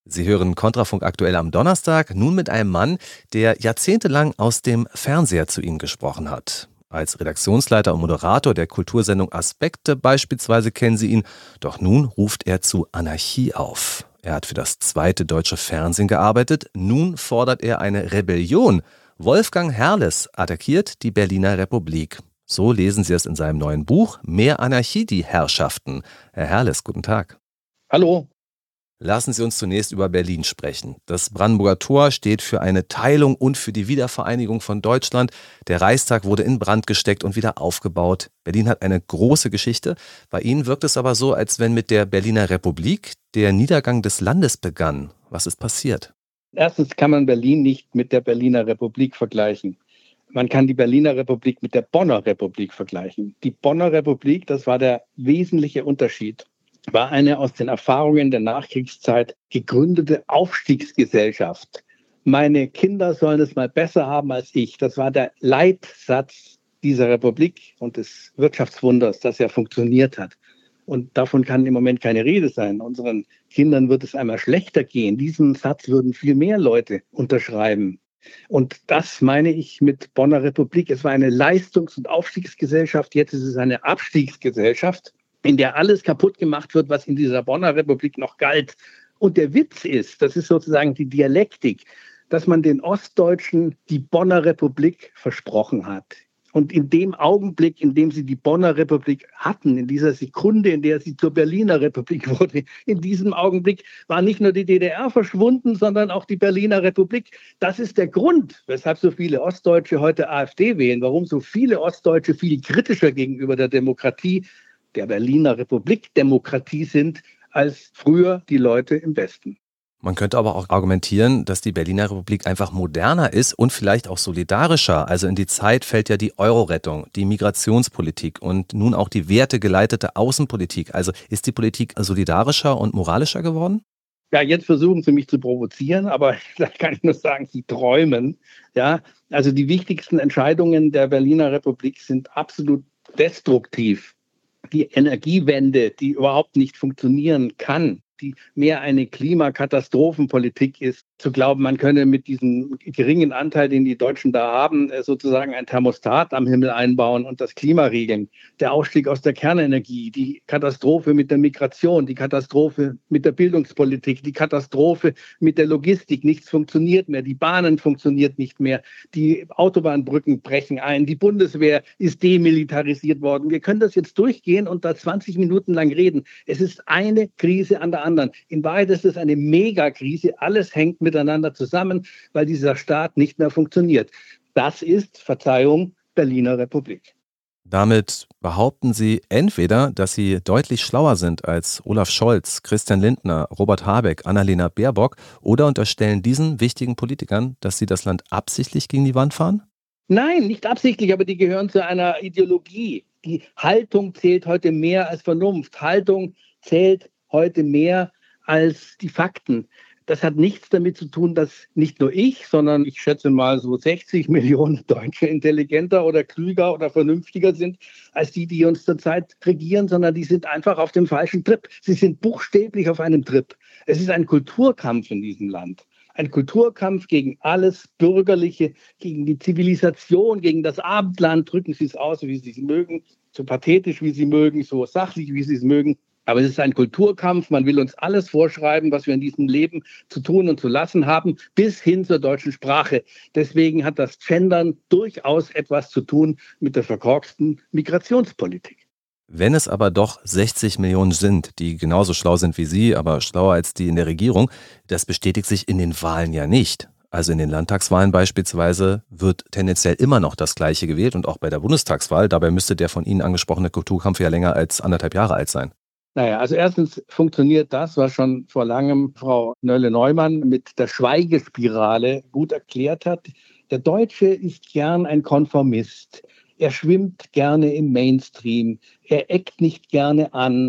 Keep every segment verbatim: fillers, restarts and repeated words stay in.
Sie hören Kontrafunk aktuell am Donnerstag, nun mit einem Mann, der jahrzehntelang aus dem Fernseher zu Ihnen gesprochen hat. Als Redaktionsleiter und Moderator der Kultursendung Aspekte beispielsweise kennen Sie ihn, doch nun ruft er zu Anarchie auf. Er hat für das zweite deutsche Fernsehen gearbeitet, nun fordert er eine Rebellion. Wolfgang Herrles attackiert die Berliner Republik. So lesen Sie es in seinem neuen Buch Mehr Anarchie, die Herrschaften. Herr Herrles, guten Tag. Hallo. Lassen Sie uns zunächst über Berlin sprechen. Das Brandenburger Tor steht für eine Teilung und für die Wiedervereinigung von Deutschland. Der Reichstag wurde in Brand gesteckt und wieder aufgebaut. Berlin hat eine große Geschichte. Bei Ihnen wirkt es aber so, als wenn mit der Berliner Republik der Niedergang des Landes begann. Was ist passiert? Erstens kann man Berlin nicht mit der Berliner Republik vergleichen. Man kann die Berliner Republik mit der Bonner Republik vergleichen. Die Bonner Republik, das war der wesentliche Unterschied, war eine aus den Erfahrungen der Nachkriegszeit gegründete Aufstiegsgesellschaft. Meine Kinder sollen es mal besser haben als ich. Das war der Leitsatz dieser Republik und des Wirtschaftswunders, das ja funktioniert hat. Und davon kann im Moment keine Rede sein. Unseren Kindern wird es einmal schlechter gehen. Diesen Satz würden viel mehr Leute unterschreiben. Und das meine ich mit Bonner Republik. Es war eine Leistungs- und Aufstiegsgesellschaft. Jetzt ist es eine Abstiegsgesellschaft, in der alles kaputt gemacht wird, was in dieser Bonner Republik noch galt. Und der Witz ist, das ist sozusagen die Dialektik, dass man den Ostdeutschen die Bonner Republik versprochen hat. Und in dem Augenblick, in dem sie die Bonner Republik hatten, in dieser Sekunde, in der sie zur Berliner Republik wurde, in diesem Augenblick war nicht nur die D D R verschwunden, sondern auch die Berliner Republik. Das ist der Grund, weshalb so viele Ostdeutsche heute AfD wählen, warum so viele Ostdeutsche viel kritischer gegenüber der Demokratie der Berliner Republik Demokratie sind, als früher die Leute im Westen. Man könnte aber auch argumentieren, dass die Berliner Republik einfach moderner ist und vielleicht auch solidarischer. Also in die Zeit fällt ja die Euro-Rettung, die Migrationspolitik und nun auch die wertegeleitete Außenpolitik. Also ist die Politik solidarischer und moralischer geworden? Ja, jetzt versuchen Sie mich zu provozieren, aber da kann ich nur sagen, Sie träumen. Ja, also die wichtigsten Entscheidungen der Berliner Republik sind absolut destruktiv. Die Energiewende, die überhaupt nicht funktionieren kann, die mehr eine Klimakatastrophenpolitik ist, zu glauben, man könne mit diesem geringen Anteil, den die Deutschen da haben, sozusagen ein Thermostat am Himmel einbauen und das Klima regeln. Der Ausstieg aus der Kernenergie, die Katastrophe mit der Migration, die Katastrophe mit der Bildungspolitik, die Katastrophe mit der Logistik. Nichts funktioniert mehr, die Bahnen funktioniert nicht mehr, die Autobahnbrücken brechen ein, die Bundeswehr ist demilitarisiert worden. Wir können das jetzt durchgehen und da zwanzig Minuten lang reden. Es ist eine Krise an der anderen. In Wahrheit ist es eine Megakrise. Alles hängt miteinander zusammen, weil dieser Staat nicht mehr funktioniert. Das ist, Verzeihung, Berliner Republik. Damit behaupten Sie entweder, dass Sie deutlich schlauer sind als Olaf Scholz, Christian Lindner, Robert Habeck, Annalena Baerbock oder unterstellen diesen wichtigen Politikern, dass sie das Land absichtlich gegen die Wand fahren? Nein, nicht absichtlich, aber die gehören zu einer Ideologie. Die Haltung zählt heute mehr als Vernunft. Haltung zählt heute mehr als die Fakten. Das hat nichts damit zu tun, dass nicht nur ich, sondern ich schätze mal so sechzig Millionen Deutsche intelligenter oder klüger oder vernünftiger sind als die, die uns zurzeit regieren, sondern die sind einfach auf dem falschen Trip. Sie sind buchstäblich auf einem Trip. Es ist ein Kulturkampf in diesem Land. Ein Kulturkampf gegen alles Bürgerliche, gegen die Zivilisation, gegen das Abendland. Drücken Sie es aus, wie Sie es mögen, so pathetisch, wie Sie mögen, so sachlich, wie Sie es mögen. Aber es ist ein Kulturkampf. Man will uns alles vorschreiben, was wir in diesem Leben zu tun und zu lassen haben, bis hin zur deutschen Sprache. Deswegen hat das Gendern durchaus etwas zu tun mit der verkorksten Migrationspolitik. Wenn es aber doch sechzig Millionen sind, die genauso schlau sind wie Sie, aber schlauer als die in der Regierung, das bestätigt sich in den Wahlen ja nicht. Also in den Landtagswahlen beispielsweise wird tendenziell immer noch das Gleiche gewählt und auch bei der Bundestagswahl. Dabei müsste der von Ihnen angesprochene Kulturkampf ja länger als anderthalb Jahre alt sein. Naja, also erstens funktioniert das, was schon vor langem Frau Nölle-Neumann mit der Schweigespirale gut erklärt hat. Der Deutsche ist gern ein Konformist. Er schwimmt gerne im Mainstream. Er eckt nicht gerne an.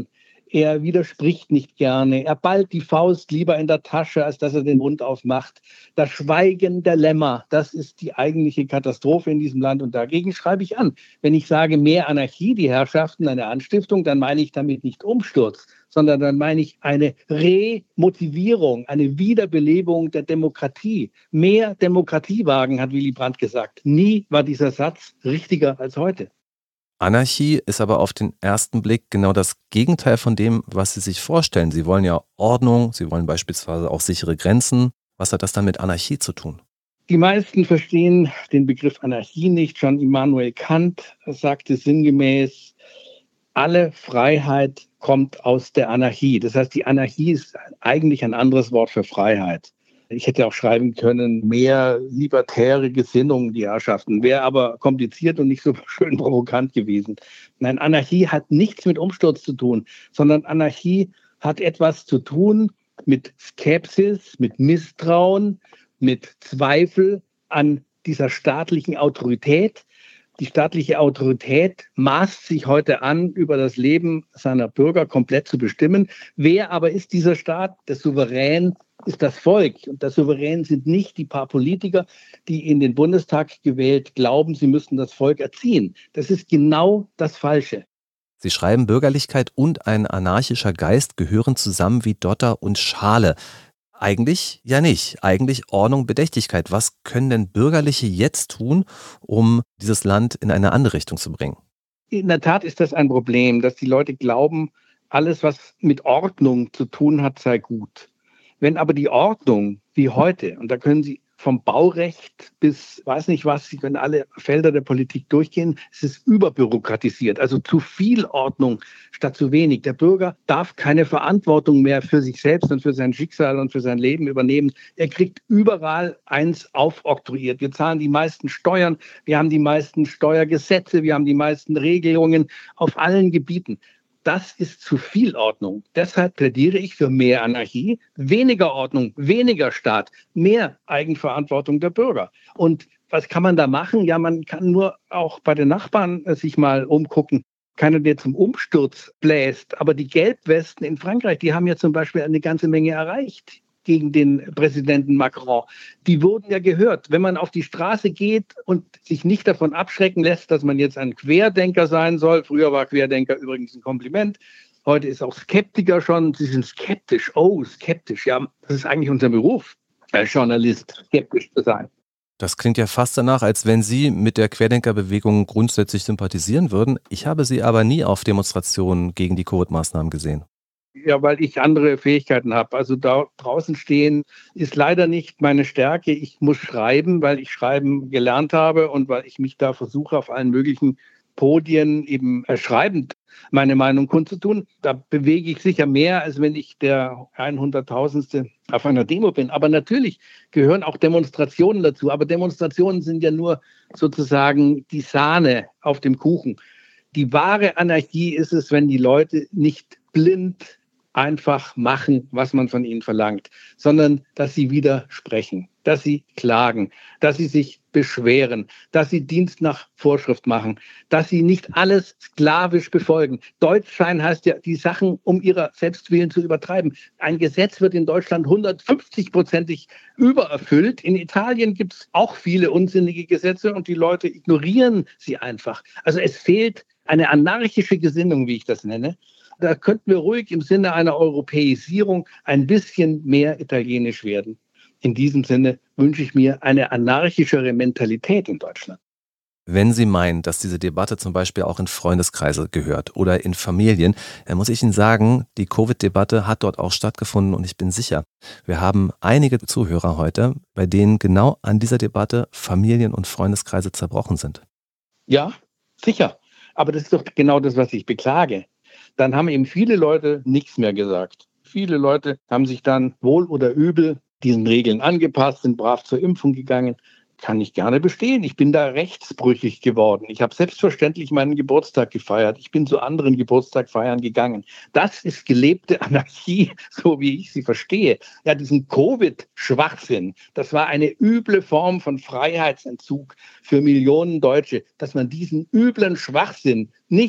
Er widerspricht nicht gerne. Er ballt die Faust lieber in der Tasche, als dass er den Mund aufmacht. Das Schweigen der Lämmer, das ist die eigentliche Katastrophe in diesem Land. Und dagegen schreibe ich an. Wenn ich sage, mehr Anarchie, die Herrschaften, eine Anstiftung, dann meine ich damit nicht Umsturz, sondern dann meine ich eine Remotivierung, eine Wiederbelebung der Demokratie. Mehr Demokratie wagen, hat Willy Brandt gesagt. Nie war dieser Satz richtiger als heute. Anarchie ist aber auf den ersten Blick genau das Gegenteil von dem, was Sie sich vorstellen. Sie wollen ja Ordnung, Sie wollen beispielsweise auch sichere Grenzen. Was hat das dann mit Anarchie zu tun? Die meisten verstehen den Begriff Anarchie nicht. Schon Immanuel Kant sagte sinngemäß, alle Freiheit kommt aus der Anarchie. Das heißt, die Anarchie ist eigentlich ein anderes Wort für Freiheit. Ich hätte auch schreiben können, mehr libertäre Gesinnung, die Herrschaften. Wäre aber kompliziert und nicht so schön provokant gewesen. Nein, Anarchie hat nichts mit Umsturz zu tun, sondern Anarchie hat etwas zu tun mit Skepsis, mit Misstrauen, mit Zweifel an dieser staatlichen Autorität. Die staatliche Autorität maßt sich heute an, über das Leben seiner Bürger komplett zu bestimmen. Wer aber ist dieser Staat? Der Souverän ist das Volk. Und der Souverän sind nicht die paar Politiker, die in den Bundestag gewählt glauben, sie müssten das Volk erziehen. Das ist genau das Falsche. Sie schreiben, Bürgerlichkeit und ein anarchischer Geist gehören zusammen wie Dotter und Schale. Eigentlich ja nicht. Eigentlich Ordnung, Bedächtigkeit. Was können denn Bürgerliche jetzt tun, um dieses Land in eine andere Richtung zu bringen? In der Tat ist das ein Problem, dass die Leute glauben, alles, was mit Ordnung zu tun hat, sei gut. Wenn aber die Ordnung wie heute, und da können Sie vom Baurecht bis weiß nicht was, Sie können alle Felder der Politik durchgehen, es ist überbürokratisiert, also zu viel Ordnung statt zu wenig. Der Bürger darf keine Verantwortung mehr für sich selbst und für sein Schicksal und für sein Leben übernehmen. Er kriegt überall eins aufoktroyiert. Wir zahlen die meisten Steuern, wir haben die meisten Steuergesetze, wir haben die meisten Regelungen auf allen Gebieten. Das ist zu viel Ordnung. Deshalb plädiere ich für mehr Anarchie, weniger Ordnung, weniger Staat, mehr Eigenverantwortung der Bürger. Und was kann man da machen? Ja, man kann nur auch bei den Nachbarn sich mal umgucken. Keiner, der zum Umsturz bläst. Aber die Gelbwesten in Frankreich, die haben ja zum Beispiel eine ganze Menge erreicht gegen den Präsidenten Macron. Die wurden ja gehört. Wenn man auf die Straße geht und sich nicht davon abschrecken lässt, dass man jetzt ein Querdenker sein soll. Früher war Querdenker übrigens ein Kompliment. Heute ist auch Skeptiker schon. Sie sind skeptisch. Oh, skeptisch. Ja, das ist eigentlich unser Beruf als Journalist, skeptisch zu sein. Das klingt ja fast danach, als wenn Sie mit der Querdenkerbewegung grundsätzlich sympathisieren würden. Ich habe Sie aber nie auf Demonstrationen gegen die Covid-Maßnahmen gesehen. Ja, weil ich andere Fähigkeiten habe. Also da draußen stehen ist leider nicht meine Stärke. Ich muss schreiben, weil ich schreiben gelernt habe und weil ich mich da versuche, auf allen möglichen Podien eben schreibend meine Meinung kundzutun. Da bewege ich sicher mehr, als wenn ich der hunderttausendste auf einer Demo bin. Aber natürlich gehören auch Demonstrationen dazu. Aber Demonstrationen sind ja nur sozusagen die Sahne auf dem Kuchen. Die wahre Anarchie ist es, wenn die Leute nicht blind einfach machen, was man von ihnen verlangt, sondern dass sie widersprechen, dass sie klagen, dass sie sich beschweren, dass sie Dienst nach Vorschrift machen, dass sie nicht alles sklavisch befolgen. Deutschsein heißt ja, die Sachen um ihrer selbst willen zu übertreiben. Ein Gesetz wird in Deutschland hundertfünfzig-prozentig übererfüllt. In Italien gibt es auch viele unsinnige Gesetze und die Leute ignorieren sie einfach. Also es fehlt eine anarchische Gesinnung, wie ich das nenne. Da könnten wir ruhig im Sinne einer Europäisierung ein bisschen mehr italienisch werden. In diesem Sinne wünsche ich mir eine anarchischere Mentalität in Deutschland. Wenn Sie meinen, dass diese Debatte zum Beispiel auch in Freundeskreise gehört oder in Familien, dann muss ich Ihnen sagen, die Covid-Debatte hat dort auch stattgefunden und ich bin sicher, wir haben einige Zuhörer heute, bei denen genau an dieser Debatte Familien und Freundeskreise zerbrochen sind. Ja, sicher. Aber das ist doch genau das, was ich beklage. Dann haben eben viele Leute nichts mehr gesagt. Viele Leute haben sich dann wohl oder übel diesen Regeln angepasst, sind brav zur Impfung gegangen. Kann ich gerne bestehen. Ich bin da rechtsbrüchig geworden. Ich habe selbstverständlich meinen Geburtstag gefeiert. Ich bin zu anderen Geburtstagfeiern gegangen. Das ist gelebte Anarchie, so wie ich sie verstehe. Ja, diesen Covid-Schwachsinn, das war eine üble Form von Freiheitsentzug für Millionen Deutsche, dass man diesen üblen Schwachsinn nicht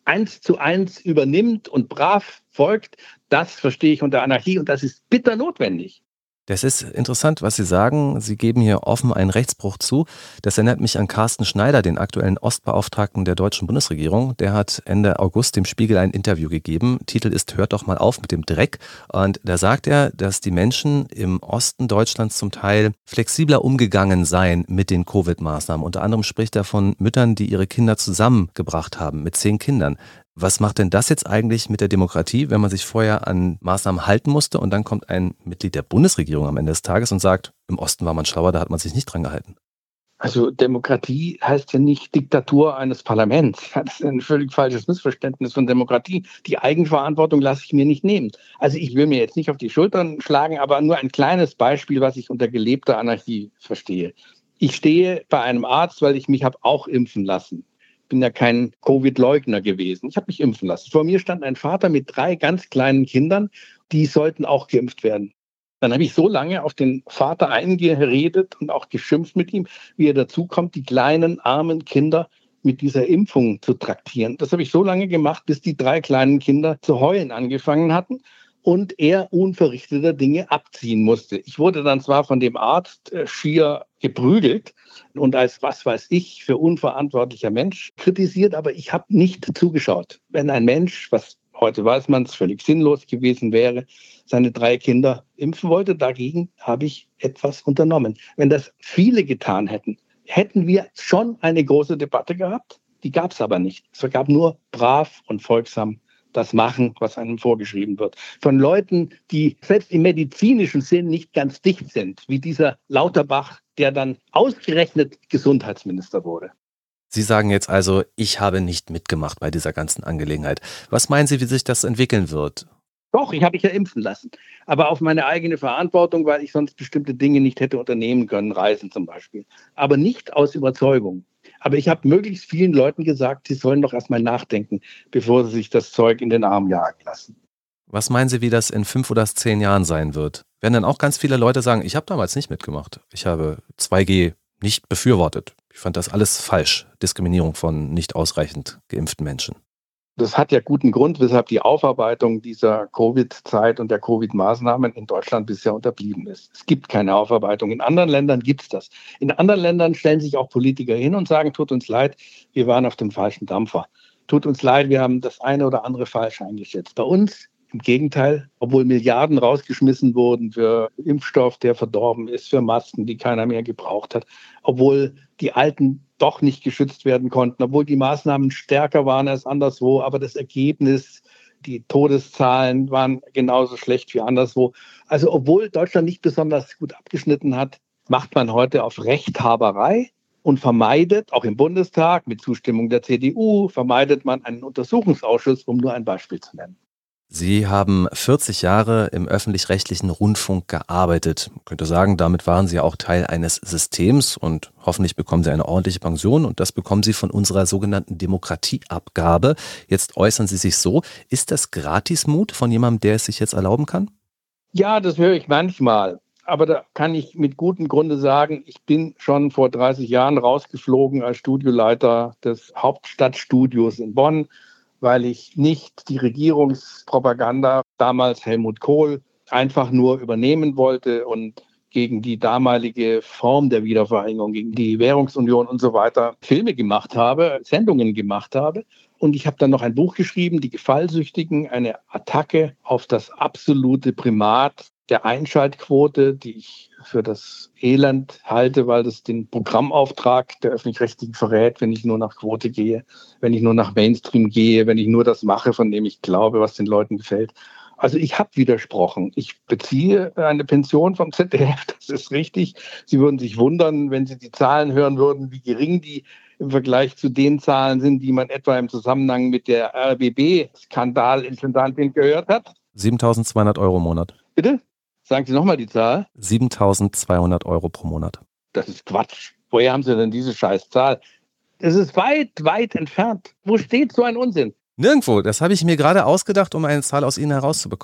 eins zu eins übernimmt und brav folgt, das verstehe ich unter Anarchie und das ist bitter notwendig. Das ist interessant, was Sie sagen. Sie geben hier offen einen Rechtsbruch zu. Das erinnert mich an Carsten Schneider, den aktuellen Ostbeauftragten der deutschen Bundesregierung. Der hat Ende August dem Spiegel ein Interview gegeben. Titel ist „Hört doch mal auf mit dem Dreck". Und da sagt er, dass die Menschen im Osten Deutschlands zum Teil flexibler umgegangen seien mit den Covid-Maßnahmen. Unter anderem spricht er von Müttern, die ihre Kinder zusammengebracht haben, mit zehn Kindern. Was macht denn das jetzt eigentlich mit der Demokratie, wenn man sich vorher an Maßnahmen halten musste und dann kommt ein Mitglied der Bundesregierung am Ende des Tages und sagt, im Osten war man schlauer, da hat man sich nicht dran gehalten? Also Demokratie heißt ja nicht Diktatur eines Parlaments. Das ist ein völlig falsches Missverständnis von Demokratie. Die Eigenverantwortung lasse ich mir nicht nehmen. Also ich will mir jetzt nicht auf die Schultern schlagen, aber nur ein kleines Beispiel, was ich unter gelebter Anarchie verstehe. Ich stehe bei einem Arzt, weil ich mich habe auch impfen lassen. Ich bin ja kein Covid-Leugner gewesen. Ich habe mich impfen lassen. Vor mir stand ein Vater mit drei ganz kleinen Kindern, die sollten auch geimpft werden. Dann habe ich so lange auf den Vater eingeredet und auch geschimpft mit ihm, wie er dazu kommt, die kleinen, armen Kinder mit dieser Impfung zu traktieren. Das habe ich so lange gemacht, bis die drei kleinen Kinder zu heulen angefangen hatten und er unverrichteter Dinge abziehen musste. Ich wurde dann zwar von dem Arzt äh, schier geprügelt und als, was weiß ich, für unverantwortlicher Mensch kritisiert, aber ich habe nicht zugeschaut. Wenn ein Mensch, was heute weiß man es, völlig sinnlos gewesen wäre, seine drei Kinder impfen wollte, dagegen habe ich etwas unternommen. Wenn das viele getan hätten, hätten wir schon eine große Debatte gehabt. Die gab es aber nicht. Es gab nur brav und folgsam das machen, was einem vorgeschrieben wird. Von Leuten, die selbst im medizinischen Sinn nicht ganz dicht sind, wie dieser Lauterbach, der dann ausgerechnet Gesundheitsminister wurde. Sie sagen jetzt also, ich habe nicht mitgemacht bei dieser ganzen Angelegenheit. Was meinen Sie, wie sich das entwickeln wird? Doch, ich habe mich ja impfen lassen. Aber auf meine eigene Verantwortung, weil ich sonst bestimmte Dinge nicht hätte unternehmen können, Reisen zum Beispiel. Aber nicht aus Überzeugung. Aber ich habe möglichst vielen Leuten gesagt, sie sollen doch erstmal nachdenken, bevor sie sich das Zeug in den Arm jagen lassen. Was meinen Sie, wie das in fünf oder zehn Jahren sein wird? Werden dann auch ganz viele Leute sagen, ich habe damals nicht mitgemacht. Ich habe zwei G nicht befürwortet. Ich fand das alles falsch. Diskriminierung von nicht ausreichend geimpften Menschen. Das hat ja guten Grund, weshalb die Aufarbeitung dieser Covid-Zeit und der Covid-Maßnahmen in Deutschland bisher unterblieben ist. Es gibt keine Aufarbeitung. In anderen Ländern gibt es das. In anderen Ländern stellen sich auch Politiker hin und sagen, tut uns leid, wir waren auf dem falschen Dampfer. Tut uns leid, wir haben das eine oder andere falsch eingeschätzt. Bei uns im Gegenteil, obwohl Milliarden rausgeschmissen wurden für Impfstoff, der verdorben ist, für Masken, die keiner mehr gebraucht hat, obwohl die Alten doch nicht geschützt werden konnten, obwohl die Maßnahmen stärker waren als anderswo, aber das Ergebnis, die Todeszahlen waren genauso schlecht wie anderswo. Also obwohl Deutschland nicht besonders gut abgeschnitten hat, macht man heute auf Rechthaberei und vermeidet, auch im Bundestag mit Zustimmung der C D U, vermeidet man einen Untersuchungsausschuss, um nur ein Beispiel zu nennen. Sie haben vierzig Jahre im öffentlich-rechtlichen Rundfunk gearbeitet. Man könnte sagen, damit waren Sie auch Teil eines Systems und hoffentlich bekommen Sie eine ordentliche Pension und das bekommen Sie von unserer sogenannten Demokratieabgabe. Jetzt äußern Sie sich so, ist das Gratismut von jemandem, der es sich jetzt erlauben kann? Ja, das höre ich manchmal. Aber da kann ich mit gutem Grunde sagen, ich bin schon vor dreißig Jahren rausgeflogen als Studioleiter des Hauptstadtstudios in Bonn, weil ich nicht die Regierungspropaganda, damals Helmut Kohl, einfach nur übernehmen wollte und gegen die damalige Form der Wiedervereinigung, gegen die Währungsunion und so weiter Filme gemacht habe, Sendungen gemacht habe. Und ich habe dann noch ein Buch geschrieben, Die Gefallsüchtigen, eine Attacke auf das absolute Primat der Einschaltquote, die ich für das Elend halte, weil das den Programmauftrag der Öffentlich-Rechtlichen verrät, wenn ich nur nach Quote gehe, wenn ich nur nach Mainstream gehe, wenn ich nur das mache, von dem ich glaube, was den Leuten gefällt. Also ich habe widersprochen. Ich beziehe eine Pension vom Z D F, das ist richtig. Sie würden sich wundern, wenn Sie die Zahlen hören würden, wie gering die im Vergleich zu den Zahlen sind, die man etwa im Zusammenhang mit der R B B-Skandal-Intendantin gehört hat. siebentausendzweihundert Euro im Monat. Bitte? Sagen Sie nochmal die Zahl. siebentausendzweihundert Euro pro Monat. Das ist Quatsch. Woher haben Sie denn diese scheiß Zahl? Das ist weit, weit entfernt. Wo steht so ein Unsinn? Nirgendwo. Das habe ich mir gerade ausgedacht, um eine Zahl aus Ihnen herauszubekommen.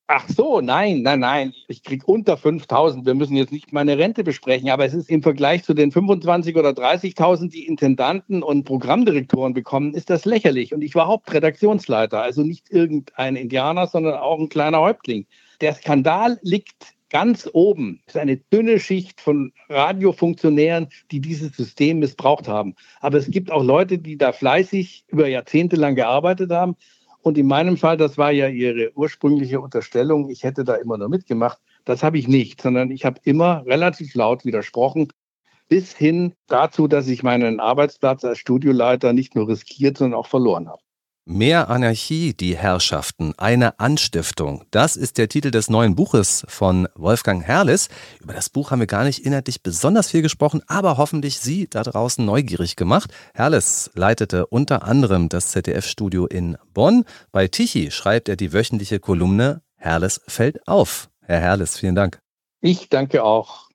Ach so, nein, nein, nein. Ich kriege unter fünftausend. Wir müssen jetzt nicht meine Rente besprechen, aber es ist im Vergleich zu den fünfundzwanzigtausend oder dreißigtausend, die Intendanten und Programmdirektoren bekommen, ist das lächerlich. Und ich war Hauptredaktionsleiter, also nicht irgendein Indianer, sondern auch ein kleiner Häuptling. Der Skandal liegt ganz oben. Es ist eine dünne Schicht von Radiofunktionären, die dieses System missbraucht haben. Aber es gibt auch Leute, die da fleißig über Jahrzehnte lang gearbeitet haben. Und in meinem Fall, das war ja Ihre ursprüngliche Unterstellung, ich hätte da immer nur mitgemacht. Das habe ich nicht, sondern ich habe immer relativ laut widersprochen, bis hin dazu, dass ich meinen Arbeitsplatz als Studioleiter nicht nur riskiert, sondern auch verloren habe. Mehr Anarchie, die Herrschaften, eine Anstiftung. Das ist der Titel des neuen Buches von Wolfgang Herrlis. Über das Buch haben wir gar nicht inhaltlich besonders viel gesprochen, aber hoffentlich Sie da draußen neugierig gemacht. Herrlis leitete unter anderem das Z D F-Studio in Bonn. Bei Tichy schreibt er die wöchentliche Kolumne Herrlis fällt auf. Herr Herrlis, vielen Dank. Ich danke auch.